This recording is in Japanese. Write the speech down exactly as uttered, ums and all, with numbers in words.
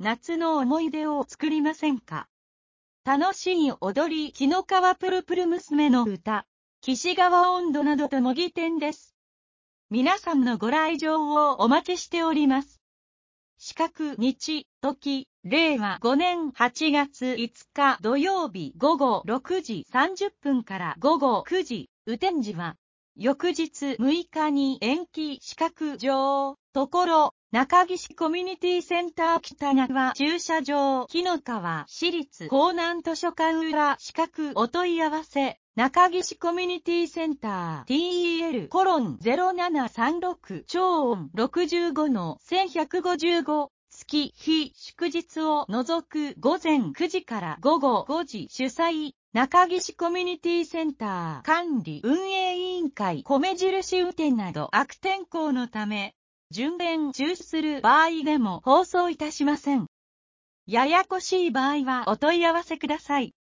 夏の思い出を作りませんか？楽しい踊り、紀の川プルプル娘の歌、岸川音頭などと模擬店です。皆さんのご来場をお待ちしております。四角日、時、れいわごねんはちがついつか土曜日ごごろくじさんじゅっぷんからごごくじ、雨天時は、翌日むいかに延期。四角場、ところ、中岸コミュニティセンター北側駐車場、紀の川市立江南図書館裏四角お問い合わせ、中岸コミュニティセンター ティーイーエル コロン ゼロななさんろく 超音 ろくじゅうごのせんひゃくごじゅうご、月、非、祝日を除く午前くじから午後ごじ主催、中岸コミュニティセンター管理運営委員会米印雨天など悪天候のため、順延中止する場合でも放送いたしません。ややこしい場合はお問い合わせください。